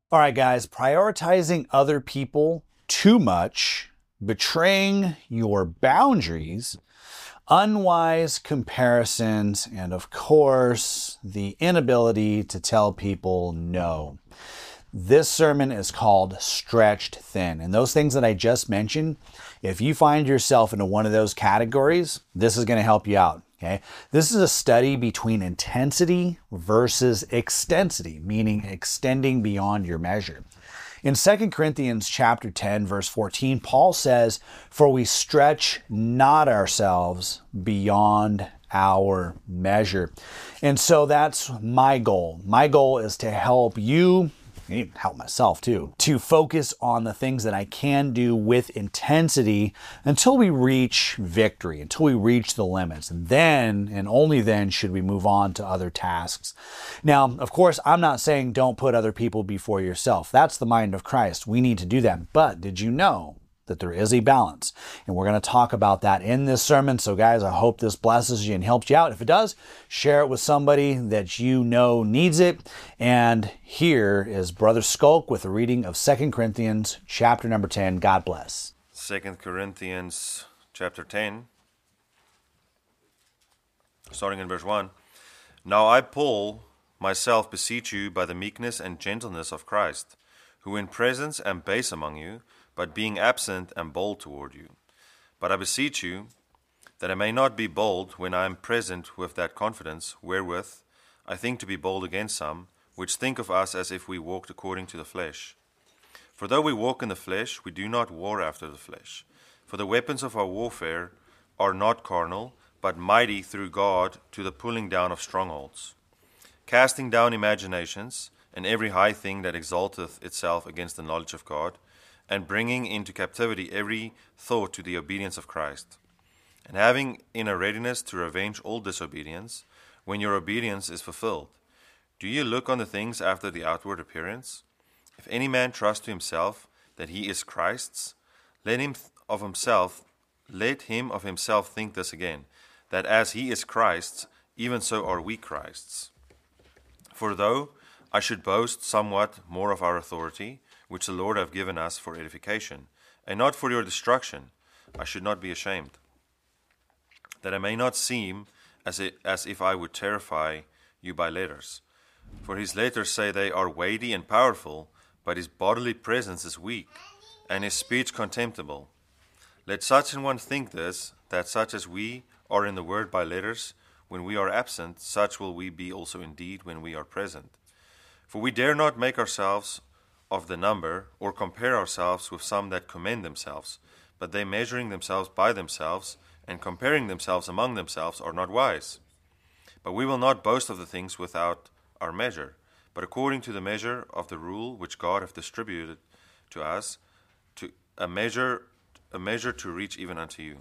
All right, guys, prioritizing other people too much, betraying your boundaries, unwise comparisons, and of course, the inability to tell people no. This sermon is called Stretched Thin. And those things that I just mentioned, if you find yourself into one of those categories, this is going to help you out. Okay. This is a study between intensity versus extensity, meaning extending beyond your measure. In 2 Corinthians chapter 10, verse 14, Paul says, "For we stretch not ourselves beyond our measure." And so that's my goal. My goal is to help you, and help myself too, to focus on the things that I can do with intensity until we reach victory, until we reach the limits. And then, and only then, should we move on to other tasks. Now, of course, I'm not saying don't put other people before yourself. That's the mind of Christ. We need to do that. But did you know that there is a balance? And we're going to talk about that in this sermon. So guys, I hope this blesses you and helps you out. If it does, share it with somebody that you know needs it. And here is Brother Skulk with a reading of 2 Corinthians chapter number 10. God bless. 2 Corinthians chapter 10, starting in verse 1. Now I, Paul, myself beseech you by the meekness and gentleness of Christ, who in presence am base among you, but being absent am bold toward you. But I beseech you, that I may not be bold when I am present with that confidence, wherewith I think to be bold against some, which think of us as if we walked according to the flesh. For though we walk in the flesh, we do not war after the flesh. For the weapons of our warfare are not carnal, but mighty through God to the pulling down of strongholds, casting down imaginations, and every high thing that exalteth itself against the knowledge of God, and bringing into captivity every thought to the obedience of Christ, and having in a readiness to revenge all disobedience, when your obedience is fulfilled. Do you look on the things after the outward appearance? If any man trust to himself that he is Christ's, let him of himself think this again, that as he is Christ's, even so are we Christ's. For though I should boast somewhat more of our authority, which the Lord hath given us for edification, and not for your destruction, I should not be ashamed, that I may not seem as if I would terrify you by letters. For his letters say they are weighty and powerful, but his bodily presence is weak, and his speech contemptible. Let such an one think this, that such as we are in the word by letters, when we are absent, such will we be also indeed when we are present. For we dare not make ourselves of the number, or compare ourselves with some that commend themselves, but they measuring themselves by themselves, and comparing themselves among themselves, are not wise. But we will not boast of the things without our measure, but according to the measure of the rule which God hath distributed to us, to a measure to reach even unto you.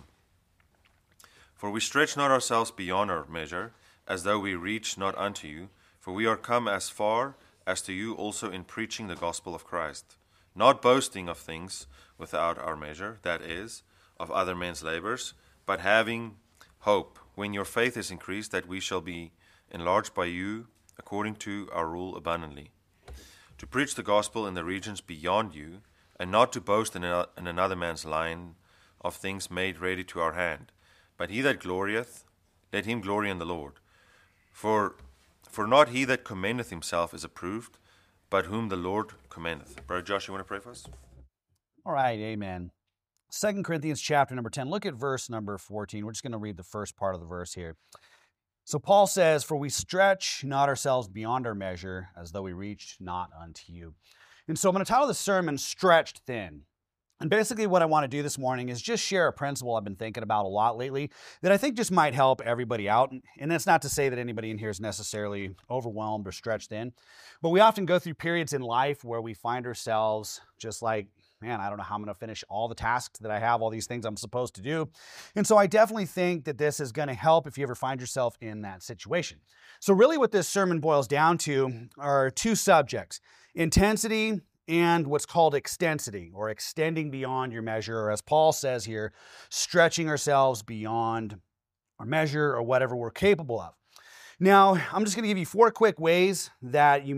For we stretch not ourselves beyond our measure, as though we reach not unto you, for we are come as far as to you also in preaching the gospel of Christ, not boasting of things without our measure, that is, of other men's labors, but having hope, when your faith is increased, that we shall be enlarged by you according to our rule abundantly, to preach the gospel in the regions beyond you, and not to boast in another man's line of things made ready to our hand. But he that glorieth, let him glory in the Lord. For not he that commendeth himself is approved, but whom the Lord commendeth. Brother Josh, you want to pray for us? All right, amen. 2 Corinthians chapter number 10. Look at verse number 14. We're just going to read the first part of the verse here. So Paul says, "For we stretch not ourselves beyond our measure, as though we reached not unto you." And so I'm going to title the sermon, Stretched Thin. And basically what I want to do this morning is just share a principle I've been thinking about a lot lately that I think just might help everybody out. And that's not to say that anybody in here is necessarily overwhelmed or stretched thin, but we often go through periods in life where we find ourselves just like, man, I don't know how I'm going to finish all the tasks that I have, all these things I'm supposed to do. And so I definitely think that this is going to help if you ever find yourself in that situation. So really what this sermon boils down to are two subjects: intensity and what's called extensity, or extending beyond your measure, or as Paul says here, stretching ourselves beyond our measure or whatever we're capable of. Now, I'm just going to give you 4 quick ways that you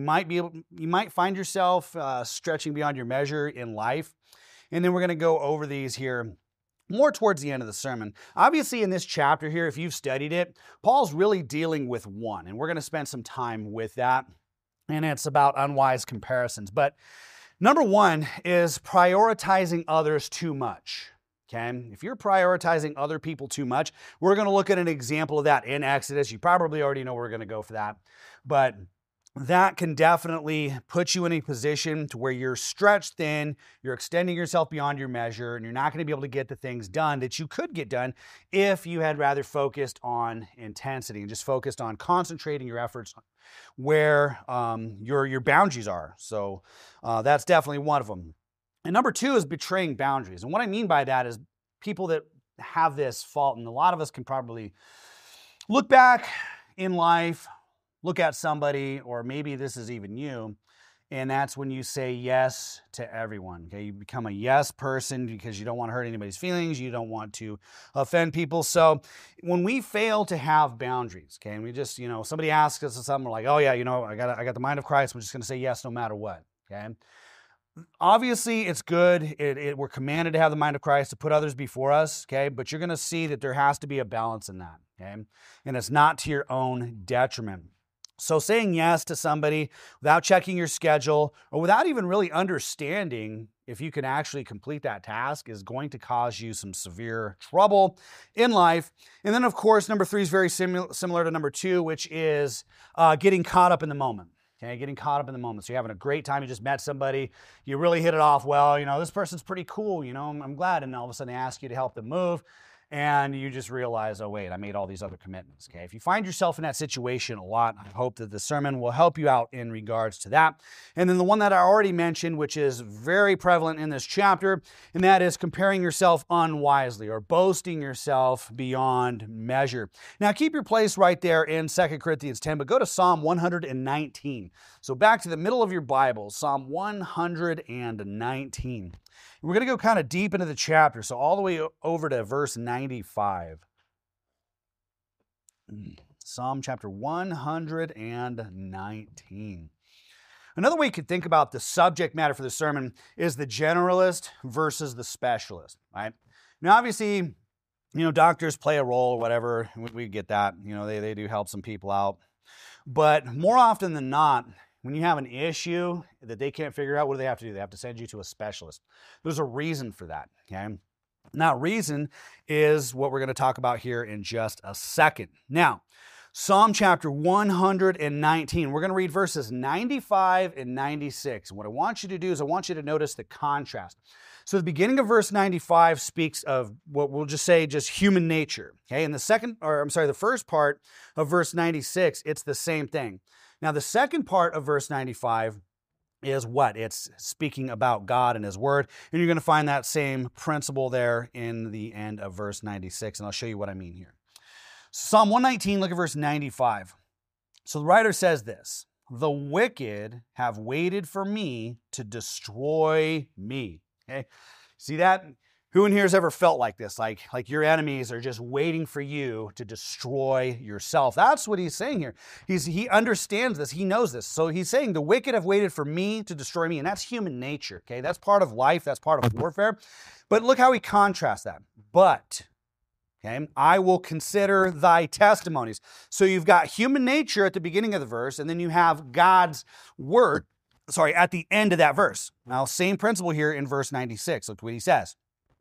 might find yourself stretching beyond your measure in life. And then we're going to go over these here more towards the end of the sermon. Obviously, in this chapter here, if you've studied it, Paul's really dealing with one, and we're going to spend some time with that. And it's about unwise comparisons. But number 1 is prioritizing others too much. Okay, if you're prioritizing other people too much, we're going to look at an example of that in Exodus. You probably already know we're going to go for that, but that can definitely put you in a position to where you're stretched thin, you're extending yourself beyond your measure, and you're not going to be able to get the things done that you could get done if you had rather focused on intensity and just focused on concentrating your efforts where your boundaries are. So that's definitely one of them. And number 2 is betraying boundaries. And what I mean by that is people that have this fault, and a lot of us can probably look back in life, look at somebody, or maybe this is even you, and that's when you say yes to everyone. Okay, you become a yes person because you don't want to hurt anybody's feelings, you don't want to offend people. So when we fail to have boundaries, okay, and we just, somebody asks us something, we're like, oh yeah, I got the mind of Christ, we're just going to say yes no matter what. Okay. Obviously, it's good. We're commanded to have the mind of Christ, to put others before us, okay? But you're going to see that there has to be a balance in that, okay? And it's not to your own detriment. So saying yes to somebody without checking your schedule or without even really understanding if you can actually complete that task is going to cause you some severe trouble in life. And then, of course, number 3 is very similar to number 2, which is getting caught up in the moment. Okay, getting caught up in the moment. So you're having a great time. You just met somebody. You really hit it off well. This person's pretty cool. I'm glad. And all of a sudden they ask you to help them move. And you just realize, oh, wait, I made all these other commitments. Okay, if you find yourself in that situation a lot, I hope that the sermon will help you out in regards to that. And then the one that I already mentioned, which is very prevalent in this chapter, and that is comparing yourself unwisely or boasting yourself beyond measure. Now, keep your place right there in 2 Corinthians 10, but go to Psalm 119. So back to the middle of your Bible, Psalm 119. We're going to go kind of deep into the chapter, so all the way over to verse 95. Psalm chapter 119. Another way you could think about the subject matter for the sermon is the generalist versus the specialist, right? Now, obviously, doctors play a role or whatever. We get that. They do help some people out. But more often than not, when you have an issue that they can't figure out, what do they have to do? They have to send you to a specialist. There's a reason for that, okay? And that reason is what we're going to talk about here in just a second. Now, Psalm chapter 119, we're going to read verses 95 and 96. And what I want you to do is I want you to notice the contrast. So the beginning of verse 95 speaks of what we'll just say just human nature, okay? And the first part of verse 96, it's the same thing. Now, the second part of verse 95 is what? It's speaking about God and His Word. And you're going to find that same principle there in the end of verse 96. And I'll show you what I mean here. Psalm 119, look at verse 95. So the writer says this, "The wicked have waited for me to destroy me." Okay? See that? Who in here has ever felt like this? Like your enemies are just waiting for you to destroy yourself. That's what he's saying here. He understands this. He knows this. So he's saying the wicked have waited for me to destroy me. And that's human nature. Okay, that's part of life. That's part of warfare. But look how he contrasts that. But, okay, I will consider thy testimonies. So you've got human nature at the beginning of the verse, and then you have God's word, at the end of that verse. Now, same principle here in verse 96. Look what he says.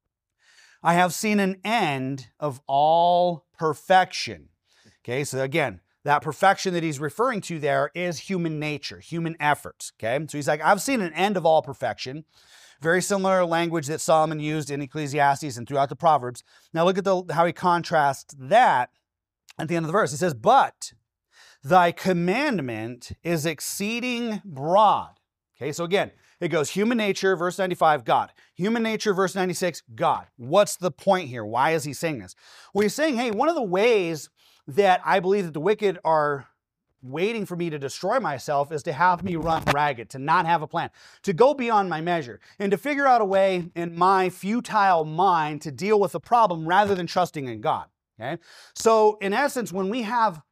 I have seen an end of all perfection. Okay, so again, that perfection that he's referring to there is human nature, human efforts. Okay, so he's like, I've seen an end of all perfection. Very similar language that Solomon used in Ecclesiastes and throughout the Proverbs. Now look at how he contrasts that at the end of the verse. He says, but thy commandment is exceeding broad. Okay, so again, it goes human nature, verse 95, God. Human nature, verse 96, God. What's the point here? Why is he saying this? Well, he's saying, hey, one of the ways that I believe that the wicked are waiting for me to destroy myself is to have me run ragged, to not have a plan, to go beyond my measure, and to figure out a way in my futile mind to deal with the problem rather than trusting in God. Okay? So in essence, when we have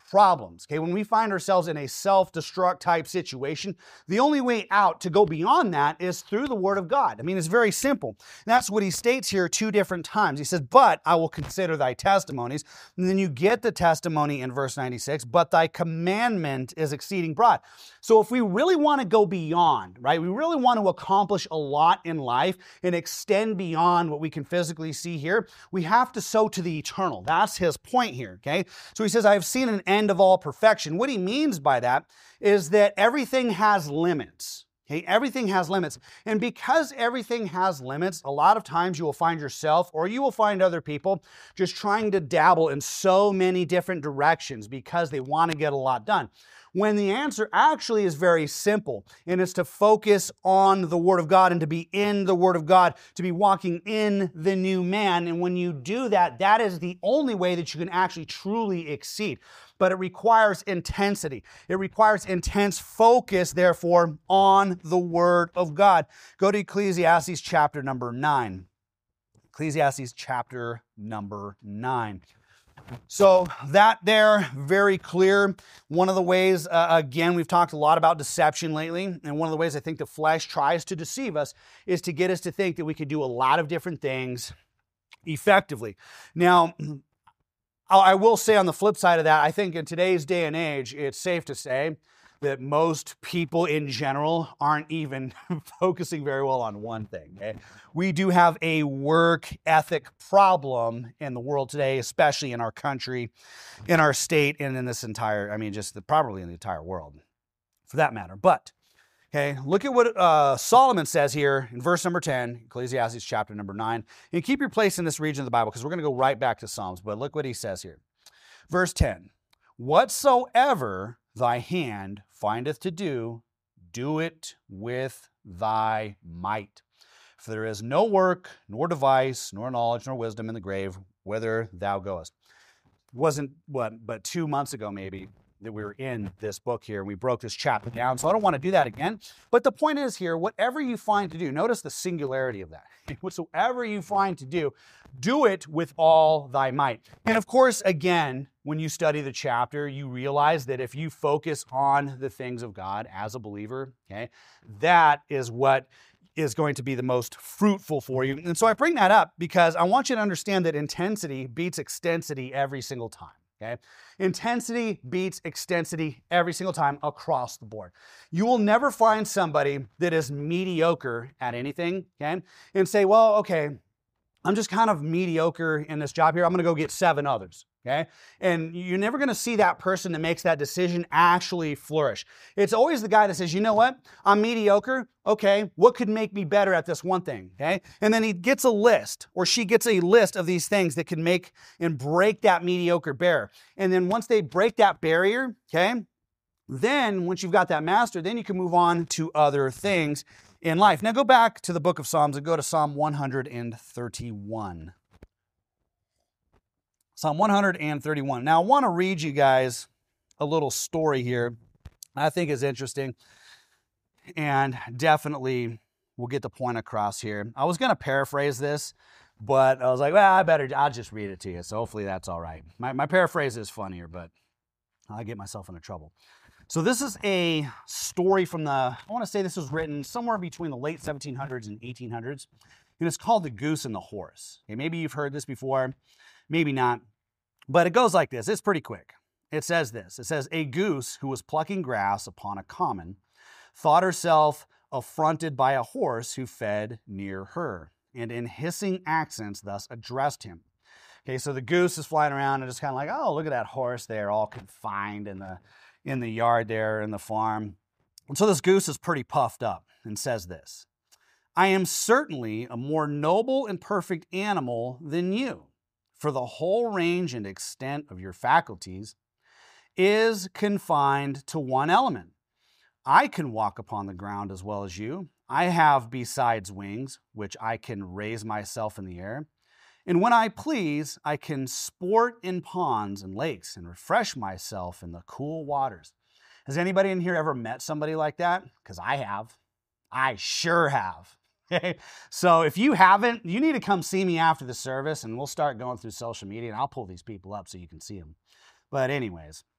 problems. Okay, when we find ourselves in a self-destruct type situation, the only way out to go beyond that is through the Word of God. I mean, it's very simple. And that's what he states here 2 different times. He says, but I will consider thy testimonies. And then you get the testimony in verse 96, but thy commandment is exceeding broad. So if we really want to go beyond, right, we really want to accomplish a lot in life and extend beyond what we can physically see here, we have to sow to the eternal. That's his point here, okay? So he says, I have seen an end of all perfection. What he means by that is that everything has limits. Okay, everything has limits. And because everything has limits, a lot of times you will find yourself or you will find other people just trying to dabble in so many different directions because they want to get a lot done. When the answer actually is very simple, and it's to focus on the Word of God and to be in the Word of God, to be walking in the new man. And when you do that, that is the only way that you can actually truly exceed. But it requires intensity. It requires intense focus, therefore, on the Word of God. Go to Ecclesiastes chapter number 9. Ecclesiastes chapter number 9. So that there, very clear. One of the ways, again, we've talked a lot about deception lately, and one of the ways I think the flesh tries to deceive us is to get us to think that we could do a lot of different things effectively. Now, I will say on the flip side of that, I think in today's day and age, it's safe to say that most people in general aren't even focusing very well on one thing. Okay? We do have a work ethic problem in the world today, especially in our country, in our state, and in this entire, probably in the entire world, for that matter. But, okay, look at what Solomon says here in verse number 10, Ecclesiastes chapter number 9. And keep your place in this region of the Bible because we're going to go right back to Psalms. But look what he says here. Verse 10, whatsoever thy hand findeth to do, do it with thy might. For there is no work, nor device, nor knowledge, nor wisdom in the grave, whither thou goest. It wasn't, but 2 months ago maybe, that we were in this book here. We broke this chapter down, so I don't want to do that again. But the point is here, whatever you find to do, notice the singularity of that. Whatsoever you find to do it with all thy might. And of course, again, when you study the chapter, you realize that if you focus on the things of God as a believer, okay, that is what is going to be the most fruitful for you. And so I bring that up because I want you to understand that intensity beats extensity every single time. Okay? Intensity beats extensity every single time across the board. You will never find somebody that is mediocre at anything, okay, and say, well, okay, I'm just kind of mediocre in this job here. I'm going to go get 7 others. Okay? And you're never going to see that person that makes that decision actually flourish. It's always the guy that says, you know what? I'm mediocre. Okay, what could make me better at this one thing? Okay? And then he gets a list, or she gets a list of these things that can make and break that mediocre barrier. And then once they break that barrier, okay, then once you've got that mastered, then you can move on to other things in life. Now go back to the book of Psalms and go to Psalm 131. Psalm 131. Now, I want to read you guys a little story here I think is interesting and definitely will get the point across here. I was going to paraphrase this, but I was like, well, I'll just read it to you. So hopefully that's all right. My paraphrase is funnier, but I get myself into trouble. So this is a story from I want to say this was written somewhere between the late 1700s and 1800s, and it's called The Goose and the Horse. Okay, maybe you've heard this before. Maybe not, but it goes like this. It's pretty quick. It says this. It says, a goose who was plucking grass upon a common thought herself affronted by a horse who fed near her, and in hissing accents thus addressed him. Okay, so the goose is flying around and just kind of like, oh, look at that horse there, all confined in the yard there in the farm. And so this goose is pretty puffed up and says this, I am certainly a more noble and perfect animal than you. For the whole range and extent of your faculties is confined to one element. I can walk upon the ground as well as you. I have besides wings, which I can raise myself in the air. And when I please, I can sport in ponds and lakes and refresh myself in the cool waters. Has anybody in here ever met somebody like that? Because I have. I sure have. Okay, so if you haven't, you need to come see me after the service and we'll start going through social media and I'll pull these people up so you can see them. But anyways,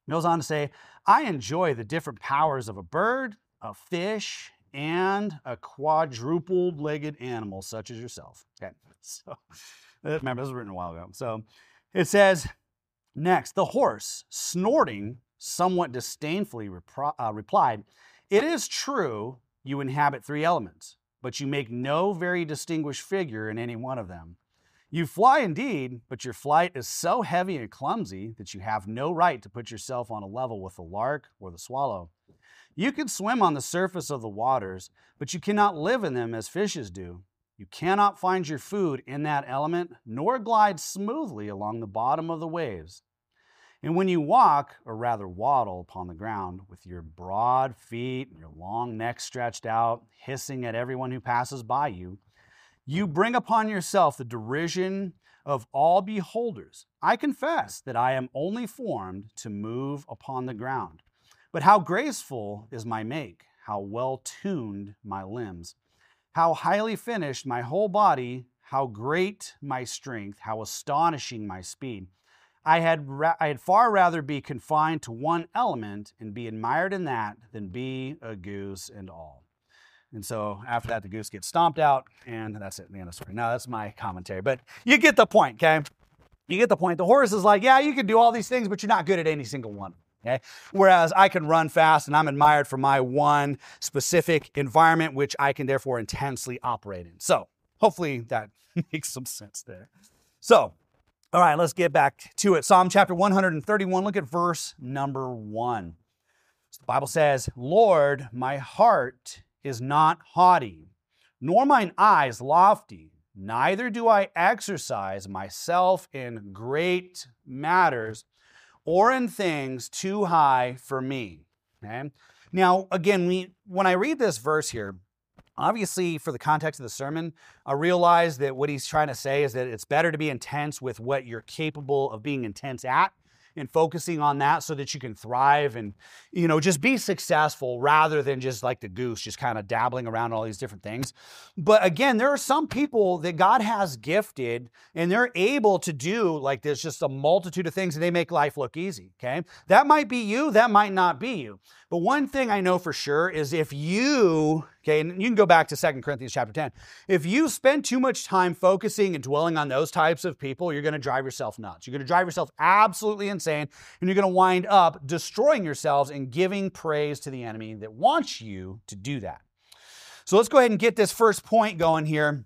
It goes on to say, I enjoy the different powers of a bird, a fish, and a quadruple-legged animal such as yourself. Okay, so remember, this was written a while ago. So it says, next, the horse, snorting, somewhat disdainfully replied, it is true you inhabit three elements, but you make no very distinguished figure in any one of them. You fly indeed, but your flight is so heavy and clumsy that you have no right to put yourself on a level with the lark or the swallow. You can swim on the surface of the waters, but you cannot live in them as fishes do. You cannot find your food in that element, nor glide smoothly along the bottom of the waves. And when you walk, or rather waddle upon the ground, with your broad feet and your long neck stretched out, hissing at everyone who passes by you, you bring upon yourself the derision of all beholders. I confess that I am only formed to move upon the ground. But how graceful is my make, how well tuned my limbs, how highly finished my whole body, how great my strength, how astonishing my speed. I had far rather be confined to one element and be admired in that than be a goose and all. And so after that, the goose gets stomped out, and that's it, the end of the story. Now, that's my commentary, but you get the point, okay? You get the point. The horse is like, yeah, you can do all these things, but you're not good at any single one, okay? Whereas I can run fast, and I'm admired for my one specific environment, which I can therefore intensely operate in. So hopefully that makes some sense there. So, all right, let's get back to it. Psalm chapter 131, look at verse number 1. So the Bible says, Lord, my heart is not haughty, nor mine eyes lofty, neither do I exercise myself in great matters or in things too high for me. Okay? Now, again, when I read this verse here, obviously for the context of the sermon, I realize that what he's trying to say is that it's better to be intense with what you're capable of being intense at, and focusing on that so that you can thrive and, just be successful rather than just like the goose, just kind of dabbling around all these different things. But again, there are some people that God has gifted and they're able to do like there's just a multitude of things and they make life look easy, okay? That might be you, that might not be you. But one thing I know for sure is if you, okay, and you can go back to 2 Corinthians chapter 10. If you spend too much time focusing and dwelling on those types of people, you're going to drive yourself nuts. You're going to drive yourself absolutely insane, and you're going to wind up destroying yourselves and giving praise to the enemy that wants you to do that. So let's go ahead and get this first point going here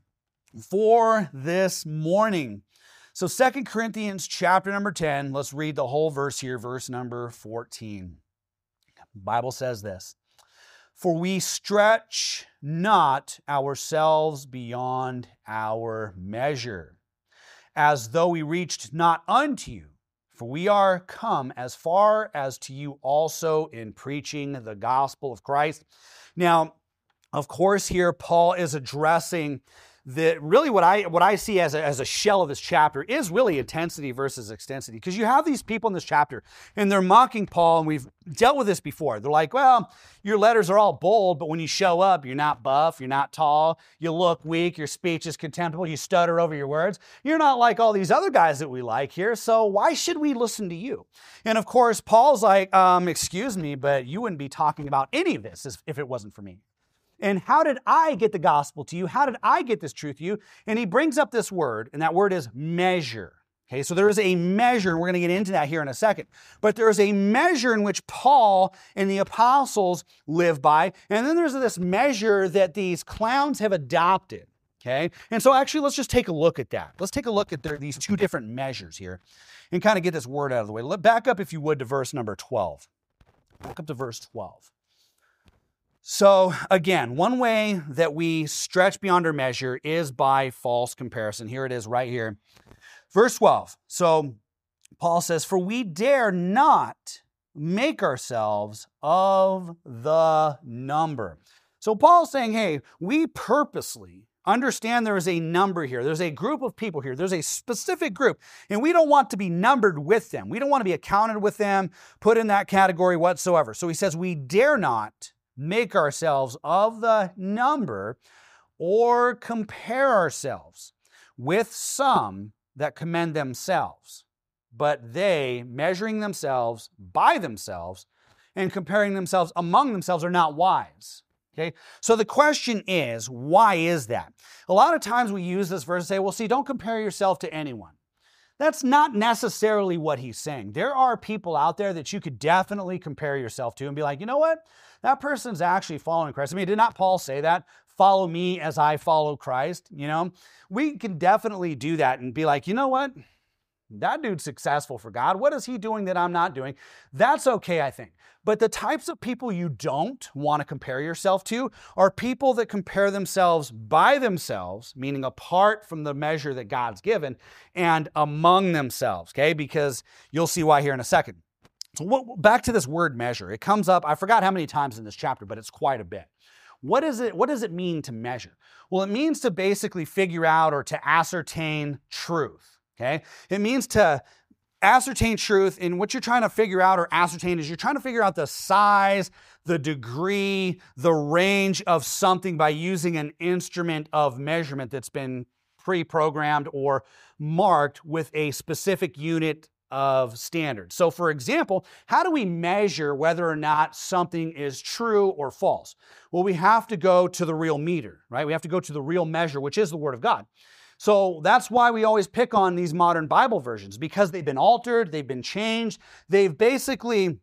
for this morning. So 2 Corinthians chapter number 10, let's read the whole verse here, verse number 14. The Bible says this, for we stretch not ourselves beyond our measure, as though we reached not unto you. For we are come as far as to you also in preaching the gospel of Christ. Now, of course, here Paul is addressing that really what I see as a shell of this chapter is really intensity versus extensity. Because you have these people in this chapter and they're mocking Paul, and we've dealt with this before. They're like, well, your letters are all bold, but when you show up, you're not buff, you're not tall, you look weak, your speech is contemptible, you stutter over your words. You're not like all these other guys that we like here, so why should we listen to you? And of course, Paul's like, excuse me, but you wouldn't be talking about any of this if it wasn't for me. And how did I get the gospel to you? How did I get this truth to you? And he brings up this word, and that word is measure. Okay, so there is a measure, and we're going to get into that here in a second. But there is a measure in which Paul and the apostles live by, and then there's this measure that these clowns have adopted. Okay, and so actually let's just take a look at that. Let's take a look at these two different measures here and kind of get this word out of the way. Back up, if you would, to verse number 12. Back up to verse 12. So again, one way that we stretch beyond our measure is by false comparison. Here it is right here. Verse 12. So Paul says, for we dare not make ourselves of the number. So Paul's saying, hey, we purposely understand there is a number here. There's a group of people here. There's a specific group, and we don't want to be numbered with them. We don't want to be accounted with them, put in that category whatsoever. So he says, we dare not make ourselves of the number or compare ourselves with some that commend themselves. but they, measuring themselves by themselves and comparing themselves among themselves, are not wise. Okay, so the question is, why is that? A lot of times we use this verse and say, well, see, don't compare yourself to anyone. That's not necessarily what he's saying. There are people out there that you could definitely compare yourself to and be like, you know what? That person's actually following Christ. I mean, did not Paul say that? Follow me as I follow Christ. You know, we can definitely do that and be like, you know what? That dude's successful for God. What is he doing that I'm not doing? That's okay, I think. But the types of people you don't want to compare yourself to are people that compare themselves by themselves, meaning apart from the measure that God's given, and among themselves, okay? Because you'll see why here in a second. So back to this word measure. It comes up, I forgot how many times in this chapter, but it's quite a bit. What does it mean to measure? Well, it means to basically figure out or to ascertain truth, okay? It means to ascertain truth, and what you're trying to figure out or ascertain is you're trying to figure out the size, the degree, the range of something by using an instrument of measurement that's been pre-programmed or marked with a specific unit of standard. So for example, how do we measure whether or not something is true or false? Well, we have to go to the real meter, right? We have to go to the real measure, which is the Word of God. So that's why we always pick on these modern Bible versions, because they've been altered, they've been changed, they've basically,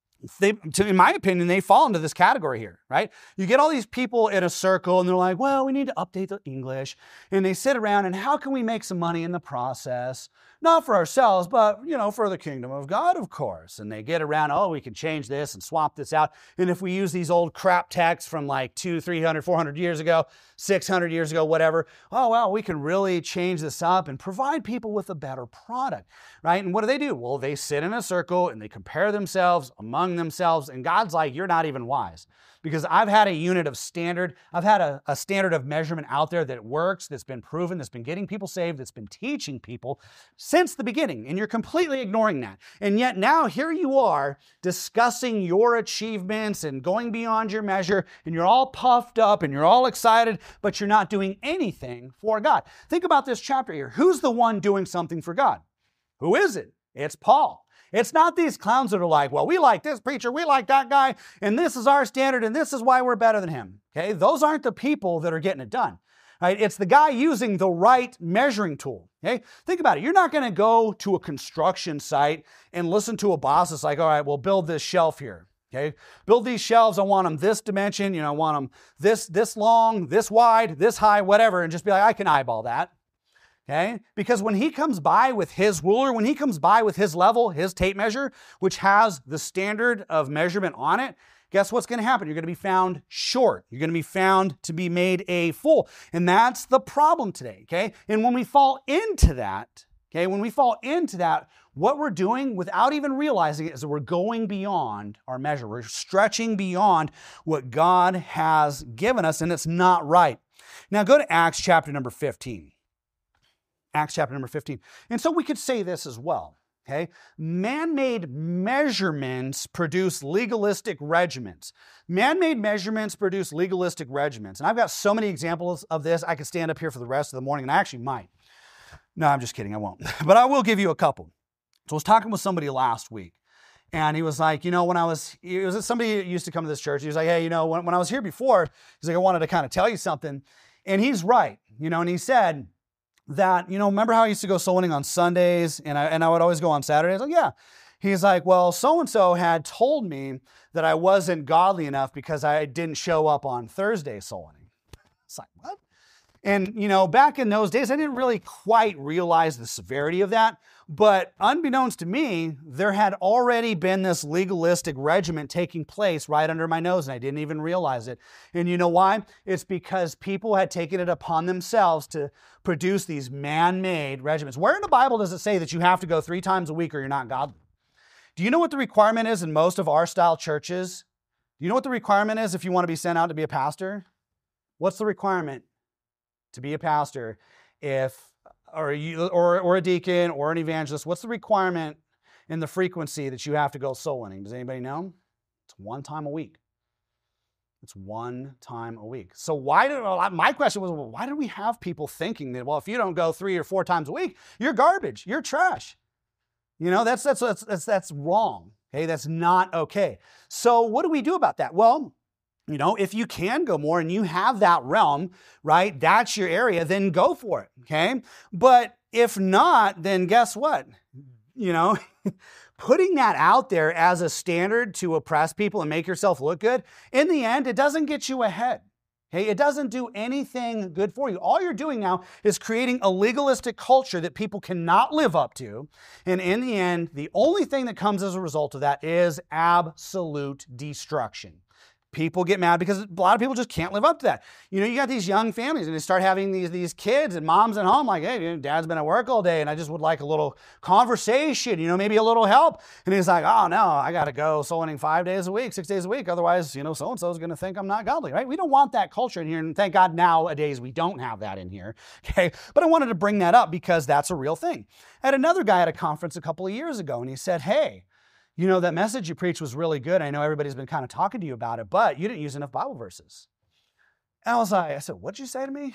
in my opinion, they fall into this category here, right? You get all these people in a circle and they're like, well, we need to update the English. And they sit around and how can we make some money in the process? Not for ourselves, but, for the kingdom of God, of course. And they get around, oh, we can change this and swap this out. And if we use these old crap texts from like 200, 300, 400 years ago, 600 years ago, whatever, oh, well, we can really change this up and provide people with a better product, right? And what do? Well, they sit in a circle and they compare themselves among themselves. And God's like, you're not even wise. Because I've had a unit of standard, I've had a standard of measurement out there that works, that's been proven, that's been getting people saved, that's been teaching people since the beginning, and you're completely ignoring that. And yet now here you are discussing your achievements and going beyond your measure, and you're all puffed up and you're all excited, but you're not doing anything for God. Think about this chapter here. Who's the one doing something for God? Who is it? It's Paul. It's not these clowns that are like, well, we like this preacher, we like that guy, and this is our standard, and this is why we're better than him. Okay, those aren't the people that are getting it done. Right? It's the guy using the right measuring tool. Okay, think about it. You're not going to go to a construction site and listen to a boss that's like, all right, we'll build this shelf here. Okay, build these shelves. I want them this dimension. I want them this long, this wide, this high, whatever, and just be like, I can eyeball that. Okay? Because when he comes by with his ruler, when he comes by with his level, his tape measure, which has the standard of measurement on it, guess what's going to happen? You're going to be found short. You're going to be found to be made a fool. And that's the problem today, okay? And when we fall into that, what we're doing without even realizing it is that we're going beyond our measure. We're stretching beyond what God has given us, and it's not right. Now go to Acts chapter number 15. Acts chapter number 15. And so we could say this as well, okay? Man-made measurements produce legalistic regiments. Man-made measurements produce legalistic regiments. And I've got so many examples of this, I could stand up here for the rest of the morning, and I actually might. No, I'm just kidding, I won't. But I will give you a couple. So I was talking with somebody last week, and he was like, somebody that used to come to this church. He was like, hey, when I was here before, he's like, I wanted to kind of tell you something. And he's right, and he said that, remember how I used to go soul winning on Sundays and I would always go on Saturdays? Like, yeah. He's like, well, so-and-so had told me that I wasn't godly enough because I didn't show up on Thursday soul winning. It's like, what? And, back in those days, I didn't really quite realize the severity of that. But unbeknownst to me, there had already been this legalistic regiment taking place right under my nose, and I didn't even realize it. And you know why? It's because people had taken it upon themselves to produce these man-made regiments. Where in the Bible does it say that you have to go 3 times a week or you're not godly? Do you know what the requirement is in most of our style churches? Do you know what the requirement is if you want to be sent out to be a pastor? What's the requirement to be a pastor or a deacon or an evangelist? What's the requirement in the frequency that you have to go soul winning? Does anybody know? It's 1 time a week. It's 1 time a week. So my question was, well, why do we have people thinking that, well, if you don't go 3 or 4 times a week, you're garbage, you're trash? That's wrong. Okay, that's not okay. So what do we do about that? Well, if you can go more and you have that realm, right, that's your area, then go for it, okay? But if not, then guess what? Putting that out there as a standard to oppress people and make yourself look good, in the end, it doesn't get you ahead. Okay, it doesn't do anything good for you. All you're doing now is creating a legalistic culture that people cannot live up to. And in the end, the only thing that comes as a result of that is absolute destruction. People get mad because a lot of people just can't live up to that. You got these young families and they start having these kids and moms at home like, hey, dad's been at work all day and I just would like a little conversation, maybe a little help. And he's like, oh no, I got to go soul winning 5 days a week, 6 days a week. Otherwise, so-and-so is going to think I'm not godly, right? We don't want that culture in here. And thank God nowadays we don't have that in here. Okay. But I wanted to bring that up because that's a real thing. I had another guy at a conference a couple of years ago and he said, hey, that message you preached was really good. I know everybody's been kind of talking to you about it, but you didn't use enough Bible verses. And I said, what'd you say to me?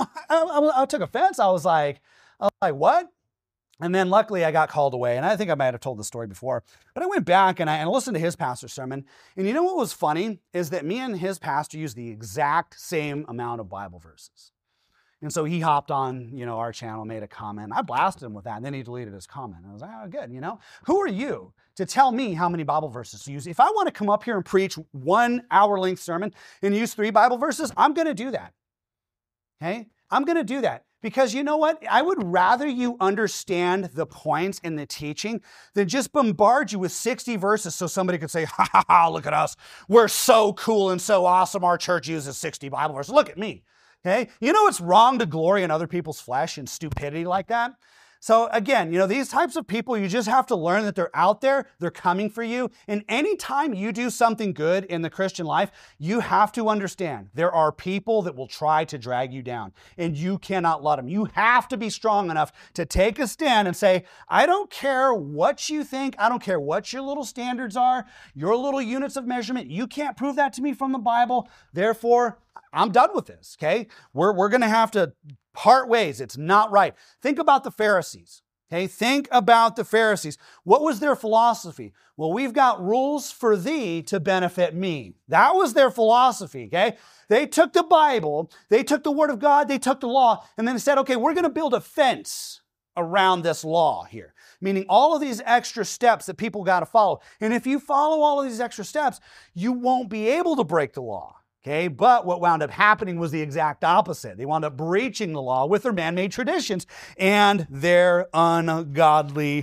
I took offense. I was like, what? And then luckily I got called away. And I think I might have told the story before, but I went back and I listened to his pastor's sermon. And what was funny is that me and his pastor used the exact same amount of Bible verses. And so he hopped on, our channel, made a comment. I blasted him with that, and then he deleted his comment. I was like, oh, good, Who are you to tell me how many Bible verses to use? If I want to come up here and preach 1 hour-length sermon and use 3 Bible verses, I'm going to do that, okay? I'm going to do that because you know what? I would rather you understand the points in the teaching than just bombard you with 60 verses so somebody could say, ha, ha, ha, look at us. We're so cool and so awesome. Our church uses 60 Bible verses. Look at me. Okay, it's wrong to glory in other people's flesh and stupidity like that. So again, these types of people, you just have to learn that they're out there, they're coming for you. And anytime you do something good in the Christian life, you have to understand there are people that will try to drag you down and you cannot let them. You have to be strong enough to take a stand and say, I don't care what you think. I don't care what your little standards are, your little units of measurement. You can't prove that to me from the Bible. Therefore, I'm done with this, okay? We're going to have to part ways. It's not right. Think about the Pharisees, okay? Think about the Pharisees. What was their philosophy? Well, we've got rules for thee to benefit me. That was their philosophy, okay? They took the Bible, they took the Word of God, they took the law, and then they said, okay, we're going to build a fence around this law here, meaning all of these extra steps that people got to follow. And if you follow all of these extra steps, you won't be able to break the law. Okay, but what wound up happening was the exact opposite. They wound up breaching the law with their man-made traditions and their ungodly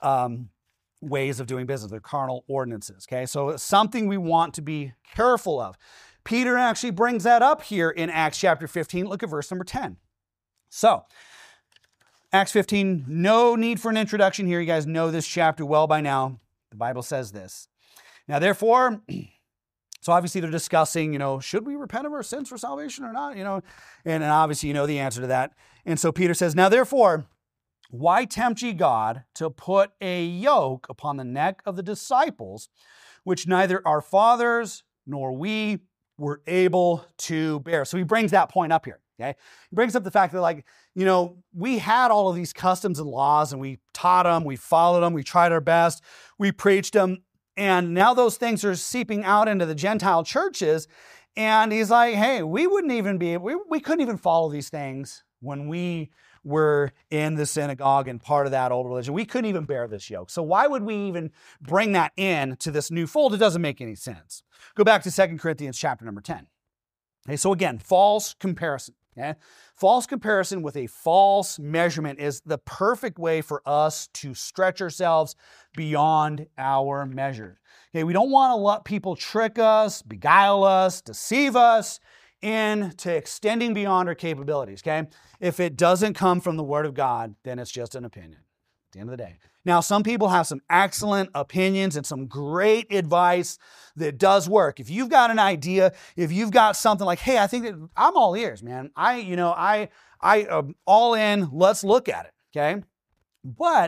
ways of doing business, their carnal ordinances. Okay, so it's something we want to be careful of. Peter actually brings that up here in Acts chapter 15. Look at verse number 10. So, Acts 15, no need for an introduction here. You guys know this chapter well by now. The Bible says this. Now, therefore... So obviously they're discussing, should we repent of our sins for salvation or not? And obviously the answer to that. And so Peter says, now therefore, why tempt ye God to put a yoke upon the neck of the disciples, which neither our fathers nor we were able to bear? So he brings that point up here, okay? He brings up the fact that we had all of these customs and laws and we taught them, we followed them, we tried our best, we preached them. And now those things are seeping out into the Gentile churches. And he's like, hey, we couldn't even follow these things when we were in the synagogue and part of that old religion. We couldn't even bear this yoke. So why would we even bring that in to this new fold? It doesn't make any sense. Go back to 2 Corinthians chapter number 10. Okay, so again, false comparison. Okay? False comparison with a false measurement is the perfect way for us to stretch ourselves beyond our measure. Okay, we don't want to let people trick us, beguile us, deceive us into extending beyond our capabilities. Okay, if it doesn't come from the Word of God, then it's just an opinion at the end of the day. Now, some people have some excellent opinions and some great advice that does work. If you've got an idea, if you've got something like, hey, I think that I'm all ears, man. I am all in. Let's look at it. Okay. But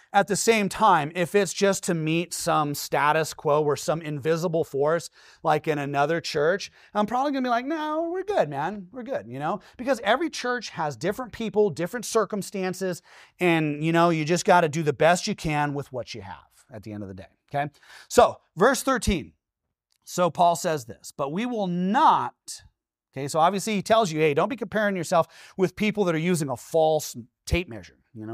At the same time, if it's just to meet some status quo or some invisible force, like in another church, I'm probably going to be like, no, we're good, man. We're good, because every church has different people, different circumstances, and, you just got to do the best you can with what you have at the end of the day, okay? So, verse 13. So Paul says this, but we will not, okay, so obviously he tells you, hey, don't be comparing yourself with people that are using a false tape measure,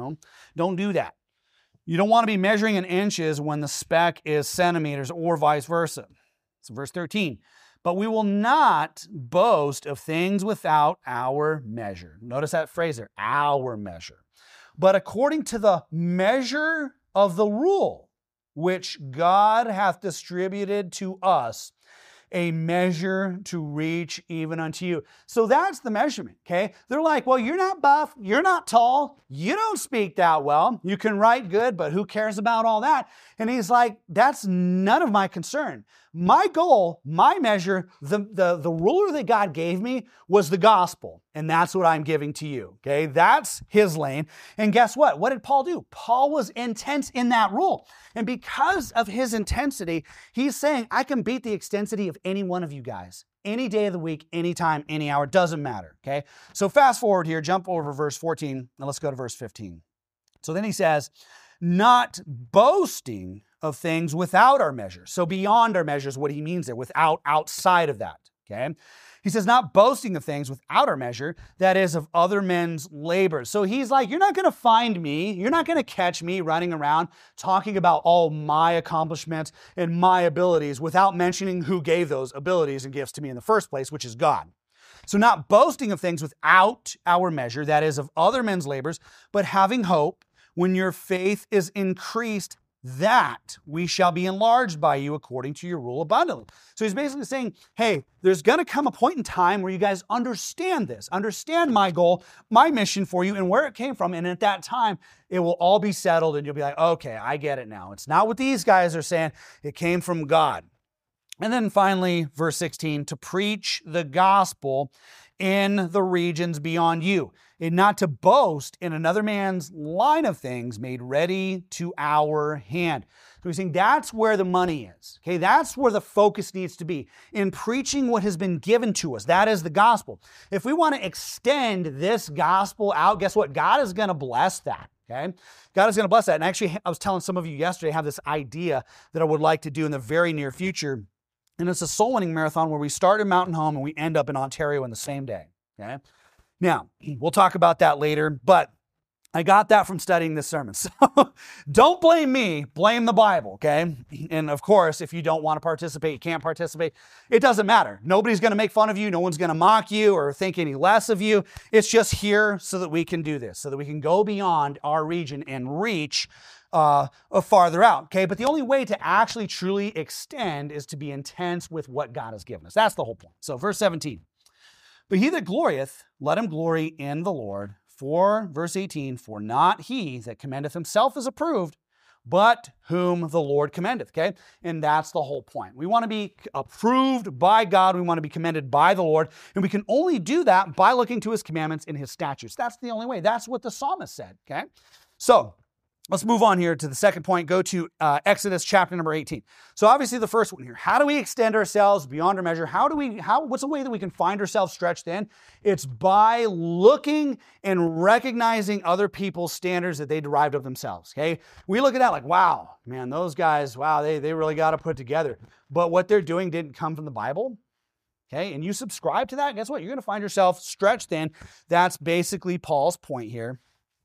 Don't do that. You don't want to be measuring in inches when the spec is centimeters or vice versa. So verse 13, but we will not boast of things without our measure. Notice that phrase there, our measure. But according to the measure of the rule, which God hath distributed to us, a measure to reach even unto you. So that's the measurement, okay? They're like, well, you're not buff, you're not tall, you don't speak that well, you can write good, but who cares about all that? And he's like, that's none of my concern. My goal, my measure, the ruler that God gave me was the gospel, and that's what I'm giving to you, okay? That's his lane. And guess what? What did Paul do? Paul was intense in that rule. And because of his intensity, he's saying, I can beat the extensity of any one of you guys. Any day of the week, anytime, any hour, doesn't matter, okay? So fast forward here, jump over verse 14, and let's go to verse 15. So then he says, not boasting of things without our measure. So beyond our measures, what he means there, without, outside of that, okay? He says, not boasting of things without our measure, that is of other men's labors. So he's like, you're not going to find me, you're not going to catch me running around talking about all my accomplishments and my abilities without mentioning who gave those abilities and gifts to me in the first place, which is God. So not boasting of things without our measure, that is of other men's labors, but having hope when your faith is increased, that we shall be enlarged by you according to your rule abundantly. So he's basically saying, hey, there's going to come a point in time where you guys understand this, understand my goal, my mission for you, and where it came from. And at that time, it will all be settled and you'll be like, okay, I get it now. It's not what these guys are saying. It came from God. And then finally, verse 16, to preach the gospel in the regions beyond you, and not to boast in another man's line of things made ready to our hand. So he's saying that's where the money is. Okay, that's where the focus needs to be, in preaching what has been given to us. That is the gospel. If we want to extend this gospel out, guess what? God is going to bless that. Okay, God is going to bless that. And actually, I was telling some of you yesterday, I have this idea that I would like to do in the very near future. And it's a soul winning marathon where we start in Mountain Home and we end up in Ontario in the same day. Okay. Now, we'll talk about that later, but I got that from studying this sermon. So don't blame me, blame the Bible, okay? And of course, if you don't want to participate, you can't participate. It doesn't matter. Nobody's going to make fun of you. No one's going to mock you or think any less of you. It's just here so that we can do this, so that we can go beyond our region and reach farther out, okay? But the only way to actually truly extend is to be intense with what God has given us. That's the whole point. So verse 17, but he that glorieth, let him glory in the Lord. For, verse 18, for not he that commendeth himself is approved, but whom the Lord commendeth, okay? And that's the whole point. We want to be approved by God. We want to be commended by the Lord. And we can only do that by looking to his commandments and his statutes. That's the only way. That's what the psalmist said, okay? So, let's move on here to the second point. Go to Exodus chapter number 18. So obviously the first one here, how do we extend ourselves beyond our measure? What's the way that we can find ourselves stretched in? It's by looking and recognizing other people's standards that they derived of themselves, okay? We look at that like, wow, man, those guys, wow, they really got to put together. But what they're doing didn't come from the Bible, okay? And you subscribe to that, guess what? You're going to find yourself stretched in. That's basically Paul's point here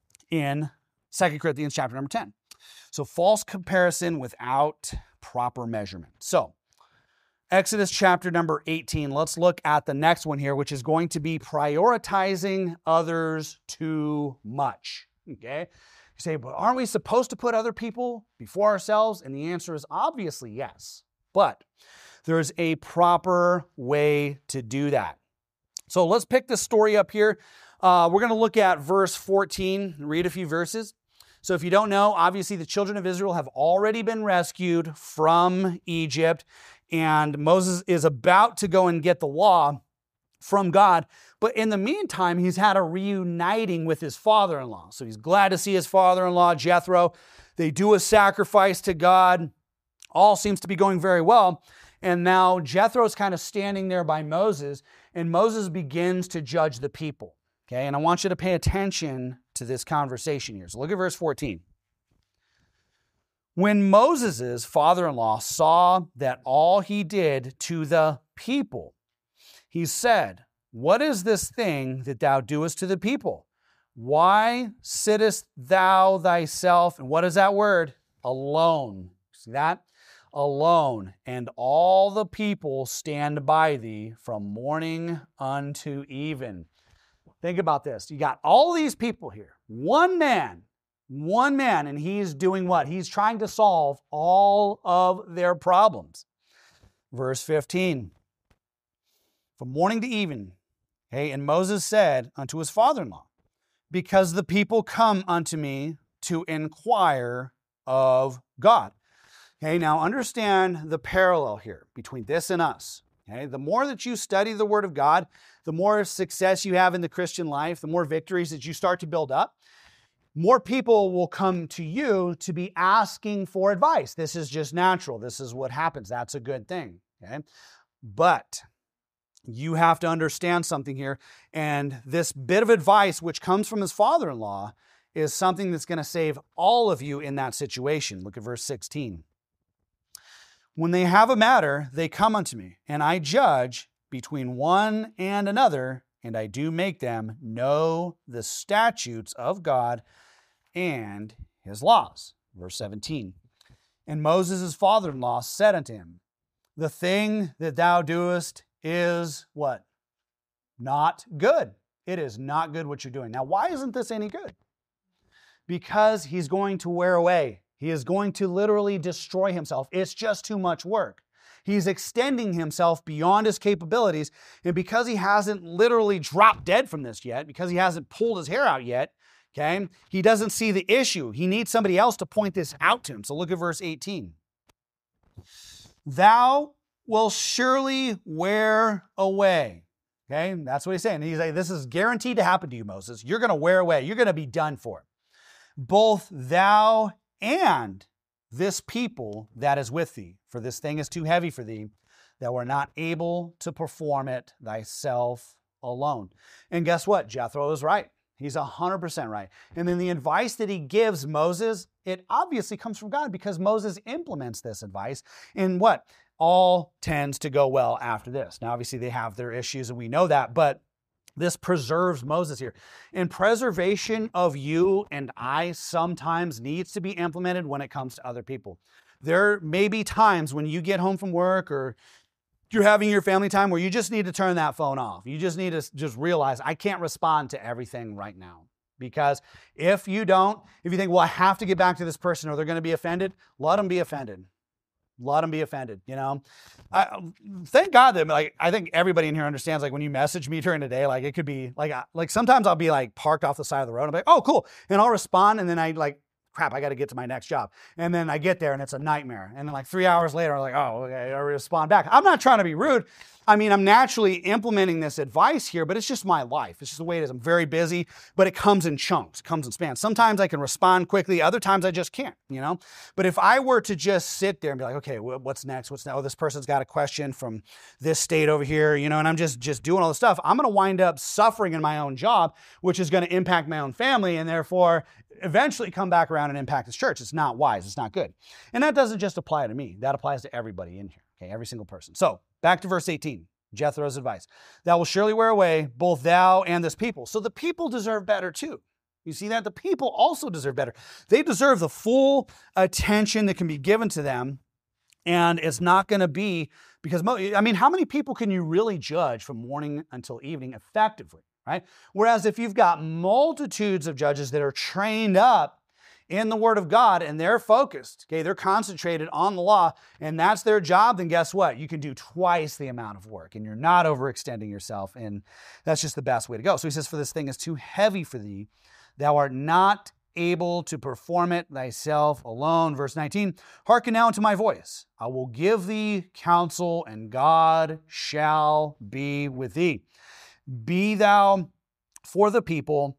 in 2 Corinthians chapter number 10. So false comparison without proper measurement. So Exodus chapter number 18, let's look at the next one here, which is going to be prioritizing others too much. Okay? You say, but aren't we supposed to put other people before ourselves? And the answer is obviously yes. But there's a proper way to do that. So let's pick this story up here. We're going to look at verse 14, read a few verses. So if you don't know, obviously the children of Israel have already been rescued from Egypt, and Moses is about to go and get the law from God. But in the meantime, he's had a reuniting with his father-in-law. So he's glad to see his father-in-law, Jethro. They do a sacrifice to God. All seems to be going very well. And now Jethro's kind of standing there by Moses, and Moses begins to judge the people. Okay, and I want you to pay attention to this conversation here. So look at verse 14. When Moses' father-in-law saw that all he did to the people, he said, "What is this thing that thou doest to the people? Why sittest thou thyself," and what is that word? Alone. See that? Alone, and all the people stand by thee from morning unto even. Think about this. You got all these people here. One man, and he's doing what? He's trying to solve all of their problems. Verse 15. From morning to even. Okay, and Moses said unto his father-in-law, because the people come unto me to inquire of God. Okay, now understand the parallel here between this and us. Okay, the more that you study the Word of God, the more success you have in the Christian life, the more victories that you start to build up, more people will come to you to be asking for advice. This is just natural. This is what happens. That's a good thing. Okay, but you have to understand something here. And this bit of advice, which comes from his father-in-law, is something that's going to save all of you in that situation. Look at verse 16. When they have a matter, they come unto me, and I judge between one and another, and I do make them know the statutes of God and his laws. Verse 17. And Moses' father-in-law said unto him, the thing that thou doest is what? Not good. It is not good what you're doing. Now, why isn't this any good? Because he's going to wear away. He is going to literally destroy himself. It's just too much work. He's extending himself beyond his capabilities. And because he hasn't literally dropped dead from this yet, because he hasn't pulled his hair out yet, okay, he doesn't see the issue. He needs somebody else to point this out to him. So look at verse 18. Thou will surely wear away. Okay, that's what he's saying. He's like, this is guaranteed to happen to you, Moses. You're going to wear away. You're going to be done for. Both thou and this people that is with thee, for this thing is too heavy for thee, that we're not able to perform it thyself alone. And guess what? Jethro is right. He's 100% right. And then the advice that he gives Moses, it obviously comes from God because Moses implements this advice in what? All tends to go well after this. Now, obviously, they have their issues, and we know that, but this preserves Moses here. And preservation of you and I sometimes needs to be implemented when it comes to other people. There may be times when you get home from work or you're having your family time where you just need to turn that phone off. You just need to just realize I can't respond to everything right now. Because if you think, well, I have to get back to this person or they're going to be offended, let them be offended. Let them be offended, you know. Thank God that, like, I think everybody in here understands, like, when you message me during the day, like, it could be, like sometimes I'll be, like, parked off the side of the road. I'm like, oh, cool. And I'll respond, and then I, like, crap, I got to get to my next job. And then I get there, and it's a nightmare. And then, like, 3 hours later, I'm like, oh, okay, I respond back. I'm not trying to be rude. I mean, I'm naturally implementing this advice here, but it's just my life. It's just the way it is. I'm very busy, but it comes in chunks, it comes in spans. Sometimes I can respond quickly. Other times I just can't, you know? But if I were to just sit there and be like, okay, what's next? What's next? Oh, this person's got a question from this state over here, you know, and I'm just doing all the stuff, I'm going to wind up suffering in my own job, which is going to impact my own family and therefore eventually come back around and impact this church. It's not wise. It's not good. And that doesn't just apply to me. That applies to everybody in here, okay? Every single person. So back to verse 18. Jethro's advice. Thou will surely wear away, both thou and this people. So the people deserve better too. You see that? The people also deserve better. They deserve the full attention that can be given to them. And it's not going to be because, I mean, how many people can you really judge from morning until evening effectively, right? Whereas if you've got multitudes of judges that are trained up in the Word of God and they're focused, okay, they're concentrated on the law and that's their job, then guess what? You can do twice the amount of work and you're not overextending yourself, and that's just the best way to go. So he says, for this thing is too heavy for thee, thou art not able to perform it thyself alone. Verse 19, hearken now unto my voice. I will give thee counsel and God shall be with thee. Be thou for the people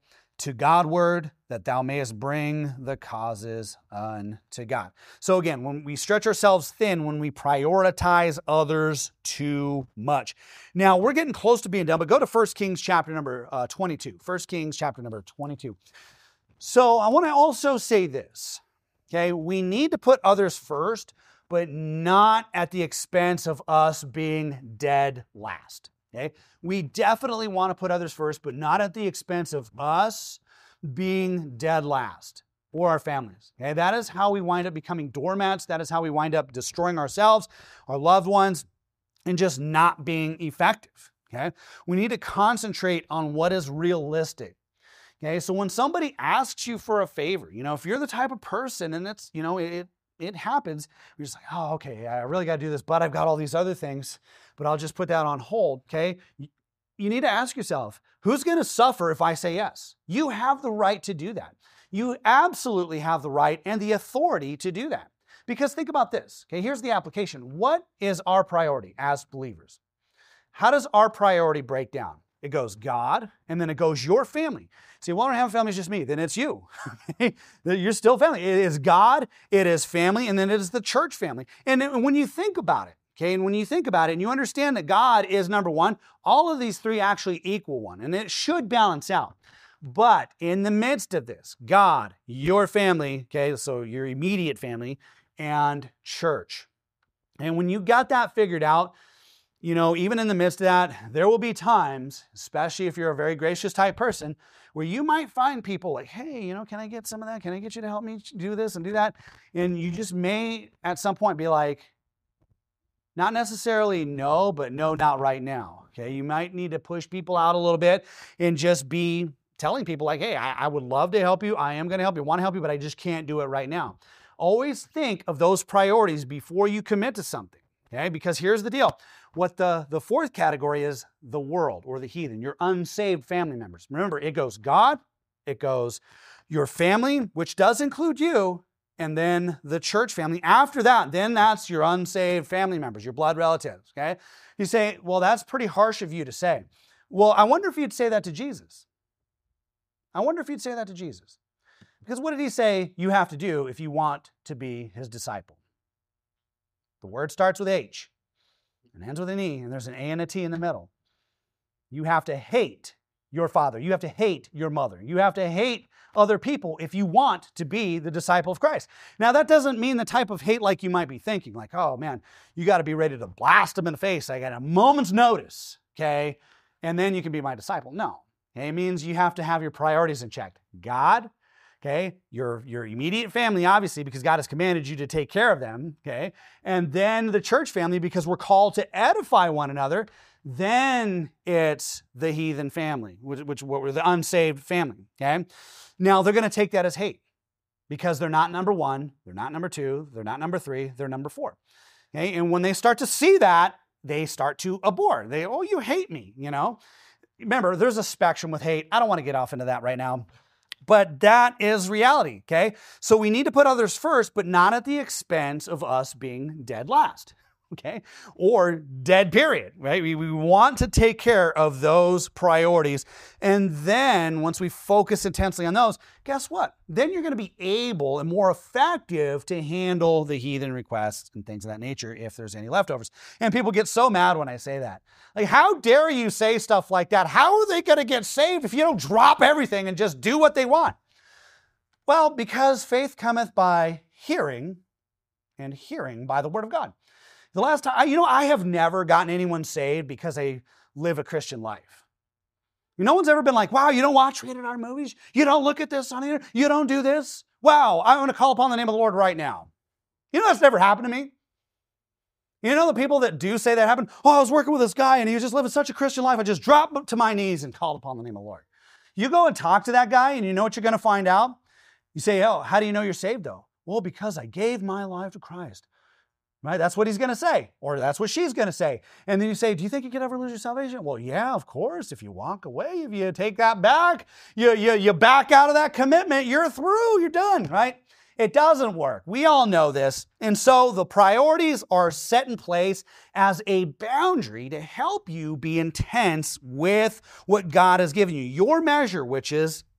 to Godward, that thou mayest bring the causes unto God. So again, when we stretch ourselves thin, when we prioritize others too much. Now, we're getting close to being done, but go to 1 Kings chapter number 22. 1 Kings chapter number 22. So I want to also say this, okay? We need to put others first, but not at the expense of us being dead last. Okay? We definitely want to put others first, but not at the expense of us being dead last or our families. Okay? That is how we wind up becoming doormats. That is how we wind up destroying ourselves, our loved ones, and just not being effective. Okay? We need to concentrate on what is realistic. Okay? So when somebody asks you for a favor, if you're the type of person and it's, it happens, you're just like, oh, okay, I really got to do this, but I've got all these other things, but I'll just put that on hold, okay? You need to ask yourself, who's going to suffer if I say yes? You have the right to do that. You absolutely have the right and the authority to do that. Because think about this, okay? Here's the application. What is our priority as believers? How does our priority break down? It goes God, and then it goes your family. See, well, I don't have a family, it's just me. Then it's you. You're still family. It is God, it is family, and then it is the church family. And when you think about it, okay, and when you think about it and you understand that God is number one, all of these three actually equal one, and it should balance out. But in the midst of this, God, your family, okay, so your immediate family, and church. And when you got that figured out, even in the midst of that, there will be times, especially if you're a very gracious type person, where you might find people like, hey, can I get some of that? Can I get you to help me do this and do that? And you just may at some point be like, not necessarily no, but no, not right now. Okay, you might need to push people out a little bit and just be telling people like, hey, I would love to help you. I am going to help you, want to help you, but I just can't do it right now. Always think of those priorities before you commit to something. Okay, because here's the deal. What the fourth category is the world or the heathen, your unsaved family members. Remember, it goes God, it goes your family, which does include you, and then the church family. After that, then that's your unsaved family members, your blood relatives, okay? You say, well, that's pretty harsh of you to say. Well, I wonder if you'd say that to Jesus. I wonder if you'd say that to Jesus. Because what did he say you have to do if you want to be his disciple? The word starts with H and ends with an E, and there's an A and a T in the middle. You have to hate your father. You have to hate your mother. You have to hate other people if you want to be the disciple of Christ. Now, that doesn't mean the type of hate like you might be thinking, like, oh man, you got to be ready to blast them in the face. I got a moment's notice, okay? And then you can be my disciple. No. Okay? It means you have to have your priorities in check. God, okay, your immediate family, obviously, because God has commanded you to take care of them, okay? And then the church family, because we're called to edify one another. Then it's the heathen family, which were the unsaved family, okay? Now, they're going to take that as hate because they're not number one, they're not number two, they're not number three, they're number four, okay? And when they start to see that, they start to abhor. Oh, you hate me, Remember, there's a spectrum with hate. I don't want to get off into that right now. But that is reality, okay? So we need to put others first, but not at the expense of us being dead last, okay? Or dead period, right? We want to take care of those priorities. And then once we focus intensely on those, guess what? Then you're going to be able and more effective to handle the heathen requests and things of that nature if there's any leftovers. And people get so mad when I say that. Like, how dare you say stuff like that? How are they going to get saved if you don't drop everything and just do what they want? Well, because faith cometh by hearing, and hearing by the word of God. The last time, I have never gotten anyone saved because they live a Christian life. No one's ever been like, wow, you don't watch rated R movies? You don't look at this on the internet? You don't do this? Wow, I want to call upon the name of the Lord right now. That's never happened to me. The people that do say that happened, I was working with this guy and he was just living such a Christian life. I just dropped to my knees and called upon the name of the Lord. You go and talk to that guy and you know what you're going to find out? You say, oh, how do you know you're saved though? Well, because I gave my life to Christ. Right? That's what he's going to say, or that's what she's going to say. And then you say, do you think you could ever lose your salvation? Well, yeah, of course. If you walk away, if you take that back, you back out of that commitment, you're through, you're done, right? It doesn't work. We all know this. And so the priorities are set in place as a boundary to help you be intense with what God has given you. Your measure, which is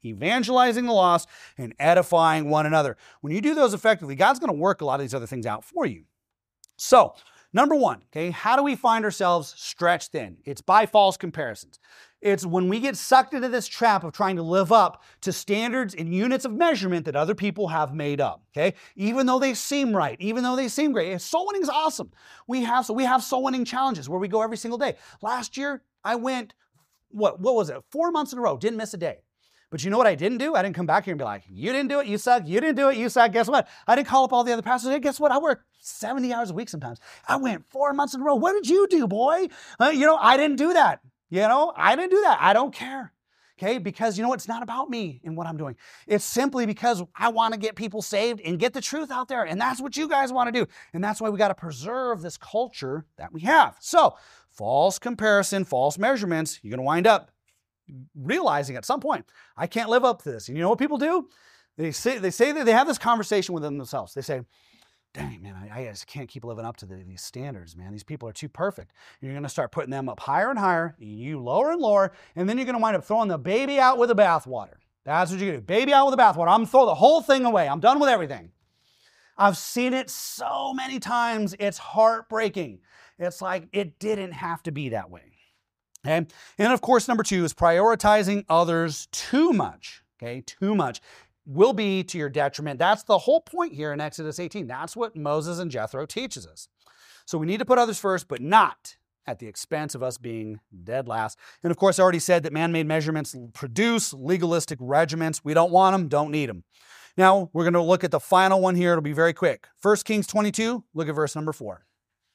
evangelizing the lost, and edifying one another. When you do those effectively, God's going to work a lot of these other things out for you. So, number one, okay, how do we find ourselves stretched thin? It's by false comparisons. It's when we get sucked into this trap of trying to live up to standards and units of measurement that other people have made up, okay? Even though they seem right, even though they seem great. Soul winning is awesome. We have soul winning challenges where we go every single day. Last year, I went, what was it? 4 months in a row, didn't miss a day. But you know what I didn't do? I didn't come back here and be like, you didn't do it, you suck. You didn't do it, you suck. Guess what? I didn't call up all the other pastors. Hey, guess what? I work 70 hours a week sometimes. I went 4 months in a row. What did you do, boy? I didn't do that. I didn't do that. I don't care. Okay, because it's not about me and what I'm doing. It's simply because I want to get people saved and get the truth out there. And that's what you guys want to do. And that's why we got to preserve this culture that we have. So, false comparison, false measurements, you're going to wind up realizing at some point, I can't live up to this. And you know what people do? They say that they have this conversation within themselves. They say, dang, man, I just can't keep living up to these standards, man. These people are too perfect. And you're going to start putting them up higher and higher, you lower and lower, and then you're going to wind up throwing the baby out with the bathwater. That's what you're going to do. Baby out with the bathwater. I'm going to throw the whole thing away. I'm done with everything. I've seen it so many times. It's heartbreaking. It's like it didn't have to be that way. Okay? And of course, number two is prioritizing others too much. Okay? Too much will be to your detriment. That's the whole point here in Exodus 18. That's what Moses and Jethro teaches us. So we need to put others first, but not at the expense of us being dead last. And of course, I already said that man-made measurements produce legalistic regiments. We don't want them, don't need them. Now, we're going to look at the final one here. It'll be very quick. 1 Kings 22, look at verse number 4.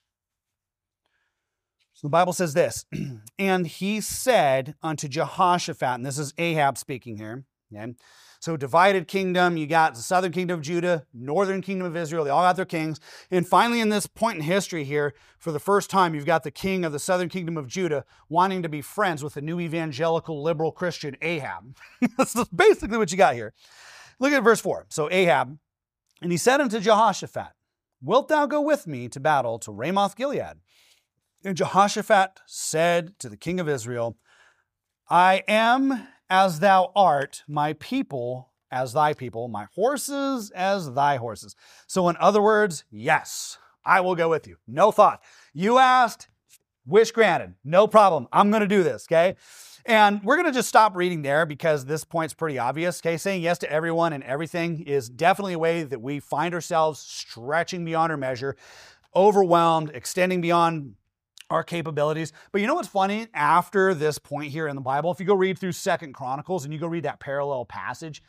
So the Bible says this, and he said unto Jehoshaphat, and this is Ahab speaking here, okay? So divided kingdom, you got the southern kingdom of Judah, northern kingdom of Israel, they all got their kings. And finally in this point in history here, for the first time, you've got the king of the southern kingdom of Judah wanting to be friends with the new evangelical liberal Christian Ahab. That's basically what you got here. Look at verse 4. So Ahab, and he said unto Jehoshaphat, wilt thou go with me to battle to Ramoth Gilead? And Jehoshaphat said to the king of Israel, I am as thou art, my people as thy people, my horses as thy horses. So in other words, yes, I will go with you. No thought. You asked, wish granted. No problem. I'm going to do this, okay? And we're going to just stop reading there because this point's pretty obvious, okay? Saying yes to everyone and everything is definitely a way that we find ourselves stretching beyond our measure, overwhelmed, extending beyond our capabilities. But you know what's funny? After this point here in the Bible, if you go read through 2 Chronicles and you go read that parallel passage,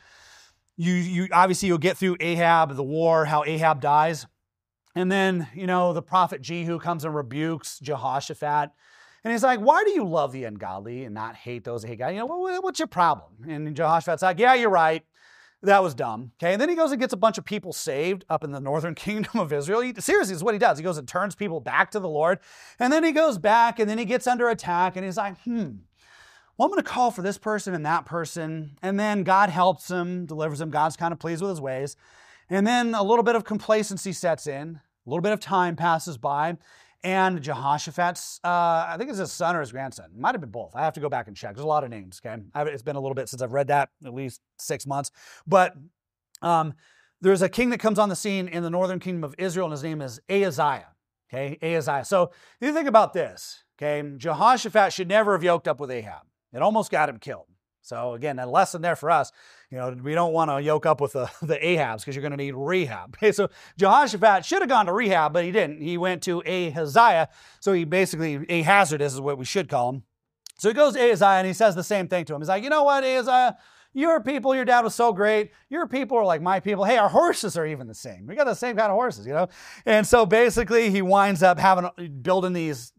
you obviously you'll get through Ahab, the war, how Ahab dies. And then, the prophet Jehu comes and rebukes Jehoshaphat. And he's like, why do you love the ungodly and not hate those that hate God? What's your problem? And Jehoshaphat's like, yeah, you're right. That was dumb. Okay. And then he goes and gets a bunch of people saved up in the northern kingdom of Israel. Seriously, is what he does. He goes and turns people back to the Lord. And then he goes back and then he gets under attack and he's like, well, I'm going to call for this person and that person. And then God helps him, delivers him. God's kind of pleased with his ways. And then a little bit of complacency sets in. A little bit of time passes by. And Jehoshaphat's, I think it's his son or his grandson. It might have been both. I have to go back and check. There's a lot of names, okay? It's been a little bit since I've read that, at least 6 months. But there's a king that comes on the scene in the northern kingdom of Israel, and his name is Ahaziah, okay? Ahaziah. So you think about this, okay? Jehoshaphat should never have yoked up with Ahab. It almost got him killed. So again, a lesson there for us. We don't want to yoke up with the Ahabs because you're going to need rehab. Okay, so Jehoshaphat should have gone to rehab, but he didn't. He went to Ahaziah. So he basically, Ahazardus is what we should call him. So he goes to Ahaziah and he says the same thing to him. He's like, you know what, Ahaziah? Your people, your dad was so great. Your people are like my people. Hey, our horses are even the same. We got the same kind of horses, And so basically he winds up building these,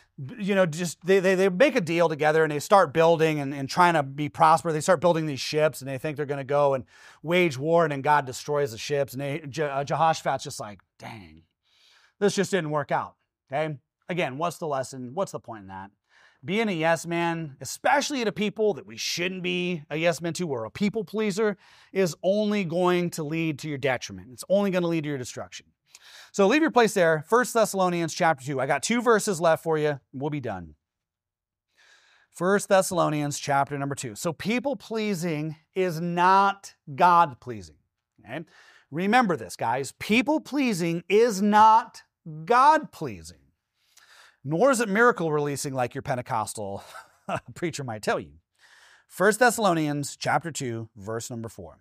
just they make a deal together and they start building and trying to be prosperous. They start building these ships and they think they're going to go and wage war, and then God destroys the ships. And Jehoshaphat's just like, dang, this just didn't work out. Okay. Again, what's the lesson? What's the point in that? Being a yes man, especially to people that we shouldn't be a yes man to, or a people pleaser, is only going to lead to your detriment. It's only going to lead to your destruction. So leave your place there. 1 Thessalonians chapter 2. I got 2 verses left for you. We'll be done. 1 Thessalonians chapter number 2. So people-pleasing is not God-pleasing. Okay? Remember this, guys. People-pleasing is not God-pleasing. Nor is it miracle-releasing like your Pentecostal preacher might tell you. 1 Thessalonians chapter 2, verse number 4.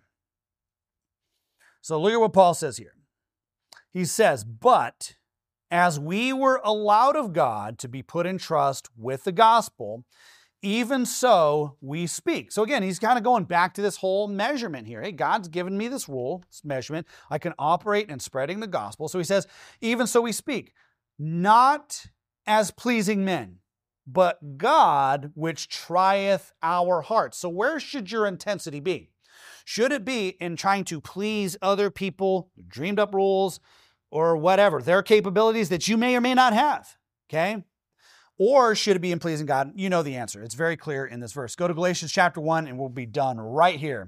So look at what Paul says here. He says, "But as we were allowed of God to be put in trust with the gospel, even so we speak." So again, he's kind of going back to this whole measurement here. Hey, God's given me this rule, this measurement. I can operate in spreading the gospel. So he says, even so we speak, not as pleasing men, but God which trieth our hearts. So where should your intensity be? Should it be in trying to please other people, dreamed up rules, or whatever, their capabilities that you may or may not have, okay? Or should it be in pleasing God? You know the answer. It's very clear in this verse. Go to Galatians chapter 1 and we'll be done right here.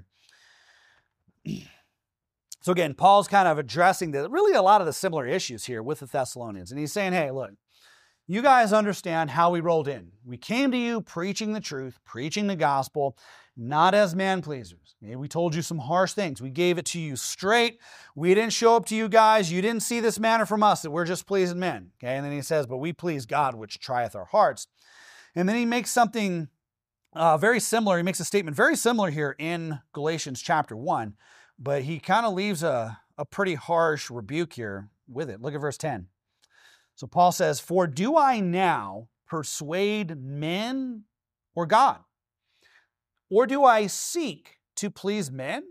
So again, Paul's kind of addressing really a lot of the similar issues here with the Thessalonians. And he's saying, hey, look, you guys understand how we rolled in. We came to you preaching the truth, preaching the gospel, not as man-pleasers. We told you some harsh things. We gave it to you straight. We didn't show up to you guys. You didn't see this manner from us that we're just pleasing men. Okay, and then he says, but we please God, which trieth our hearts. And then he makes something very similar. He makes a statement very similar here in Galatians chapter 1, but he kind of leaves a pretty harsh rebuke here with it. Look at verse 10. So Paul says, "For do I now persuade men or God? Or do I seek to please men?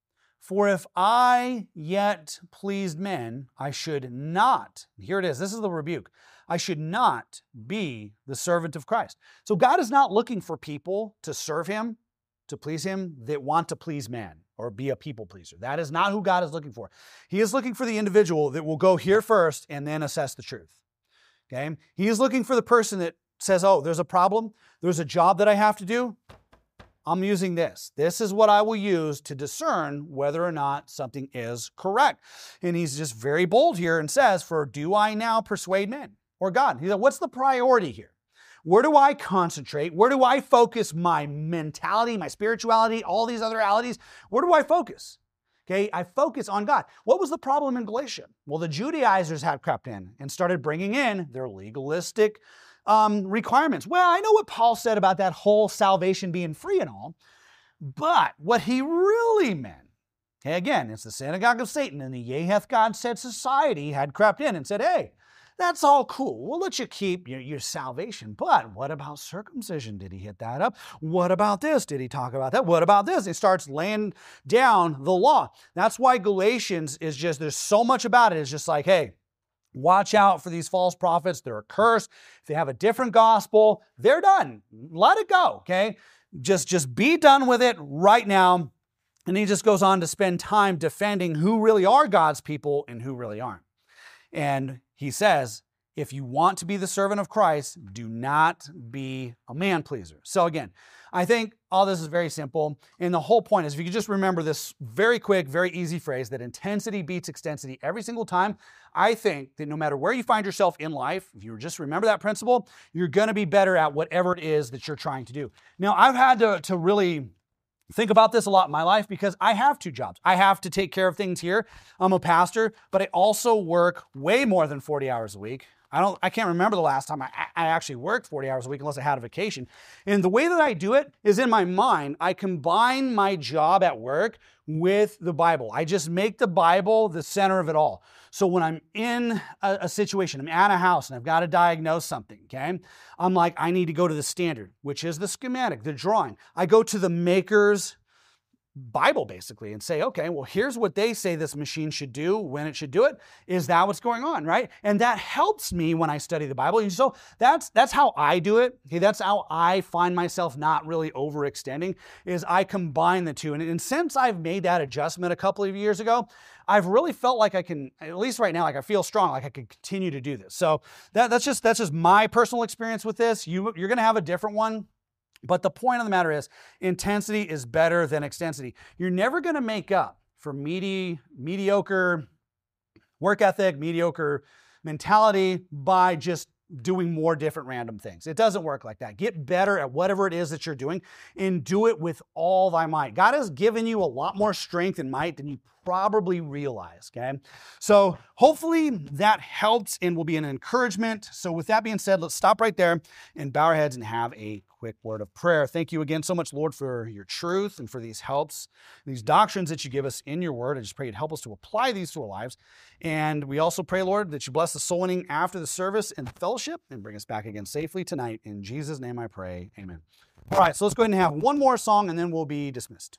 For if I yet pleased men, I should not," here it is, this is the rebuke, "I should not be the servant of Christ." So God is not looking for people to serve him, to please him, that want to please man or be a people pleaser. That is not who God is looking for. He is looking for the individual that will go here first and then assess the truth. Okay? He is looking for the person that says, oh, there's a problem, there's a job that I have to do, I'm using this. This is what I will use to discern whether or not something is correct. And he's just very bold here and says, "For do I now persuade men or God?" He said, what's the priority here? Where do I concentrate? Where do I focus my mentality, my spirituality, all these other realities? Where do I focus? Okay, I focus on God. What was the problem in Galatia? Well, the Judaizers had crept in and started bringing in their legalistic requirements. Well, I know what Paul said about that whole salvation being free and all, but what he really meant, okay, again, it's the synagogue of Satan, and the Yea hath God said society had crept in and said, hey, that's all cool. We'll let you keep your salvation, but what about circumcision? Did he hit that up? What about this? Did he talk about that? What about this? He starts laying down the law. That's why Galatians is just, there's so much about it. It's just like, hey, watch out for these false prophets. They're accursed. If they have a different gospel, they're done. Let it go, okay? Just be done with it right now. And he just goes on to spend time defending who really are God's people and who really aren't. And he says, if you want to be the servant of Christ, do not be a man pleaser. So again, I think all this is very simple. And the whole point is, if you could just remember this very quick, very easy phrase, that intensity beats extensity every single time, I think that no matter where you find yourself in life, if you just remember that principle, you're going to be better at whatever it is that you're trying to do. Now, I've had to really think about this a lot in my life because I have two jobs. I have to take care of things here. I'm a pastor, but I also work way more than 40 hours a week. I can't remember the last time I actually worked 40 hours a week unless I had a vacation. And the way that I do it is in my mind, I combine my job at work with the Bible. I just make the Bible the center of it all. So when I'm in a situation, I'm at a house and I've got to diagnose something, okay? I'm like, I need to go to the standard, which is the schematic, the drawing. I go to the maker's Bible basically and say, okay, well, here's what they say this machine should do when it should do it. Is that what's going on, right? And that helps me when I study the Bible. And so that's how I do it. Okay, that's how I find myself not really overextending, is I combine the two. And since I've made that adjustment a couple of years ago, I've really felt like I can, at least right now, like I feel strong, like I can continue to do this. So that's just my personal experience with this. You're going to have a different one. But the point of the matter is, intensity is better than extensity. You're never going to make up for mediocre work ethic, mediocre mentality by just doing more different random things. It doesn't work like that. Get better at whatever it is that you're doing and do it with all thy might. God has given you a lot more strength and might than you probably realize, okay? So hopefully that helps and will be an encouragement. So with that being said, let's stop right there and bow our heads and have a quick word of prayer. Thank you again so much, Lord, for your truth and for these helps, these doctrines that you give us in your word. I just pray you'd help us to apply these to our lives. And we also pray, Lord, that you bless the soul winning after the service and the fellowship and bring us back again safely tonight. In Jesus' name I pray, amen. All right, so let's go ahead and have one more song and then we'll be dismissed.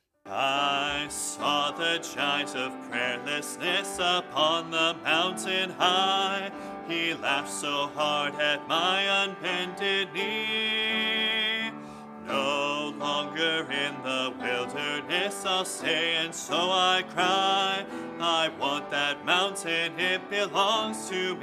I saw the giant of prayerlessness upon the mountain high. He laughed so hard at my unbended knee. No longer in the wilderness I'll stay, and so I cry, I want that mountain, it belongs to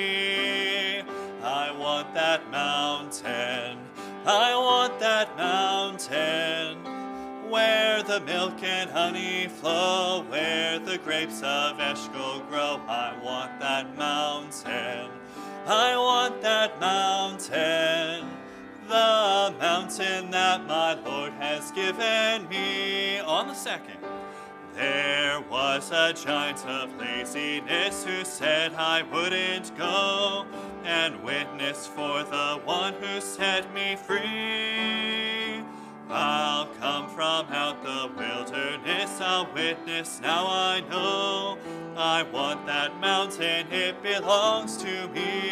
me. I want that mountain, I want that mountain, where the milk and honey flow, where the grapes of Eshcol grow. I want that mountain, I want that mountain, the mountain that my Lord has given me. On the second, there was a giant of laziness who said I wouldn't go and witness for the one who set me free. I'll come from out the wilderness, I'll witness, now I know. I want that mountain, it belongs to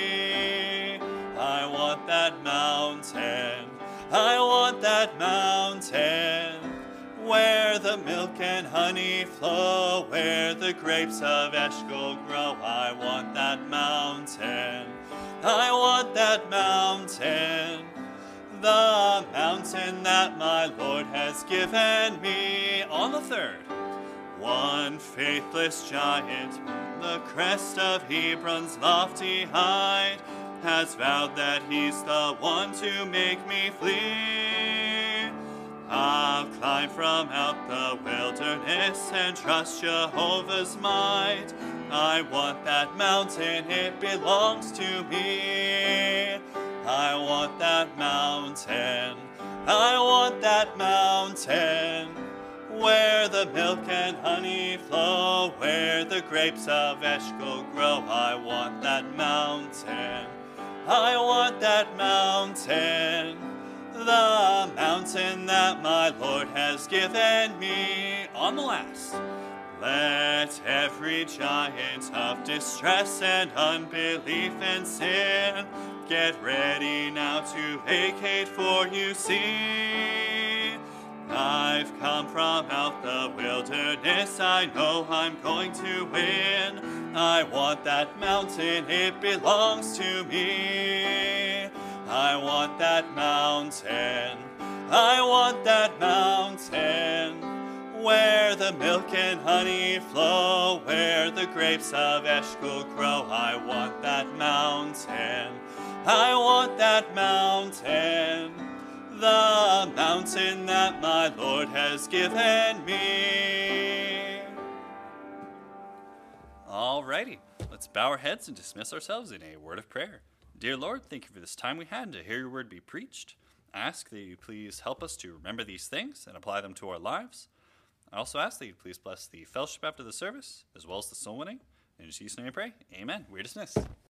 me. I want that mountain, I want that mountain, where the milk and honey flow, where the grapes of Eshcol grow. I want that mountain, I want that mountain, the mountain that my Lord has given me. On the third, one faithless giant, the crest of Hebron's lofty height, has vowed that he's the one to make me flee. I'll climb from out the wilderness and trust Jehovah's might. I want that mountain, it belongs to me. I want that mountain, I want that mountain, where the milk and honey flow, where the grapes of Eshcol grow. I want that mountain, I want that mountain, the mountain that my Lord has given me. On the last, let every giant of distress and unbelief and sin get ready now to vacate, for you see, I've come from out the wilderness, I know I'm going to win. I want that mountain, it belongs to me. I want that mountain, I want that mountain, where the milk and honey flow, where the grapes of Eshcol grow. I want that mountain, I want that mountain, the mountain that my Lord has given me. Alrighty, let's bow our heads and dismiss ourselves in a word of prayer. Dear Lord, thank you for this time we had to hear your word be preached. I ask that you please help us to remember these things and apply them to our lives. I also ask that you please bless the fellowship after the service, as well as the soul winning. In Jesus' name I pray, amen. We're dismissed.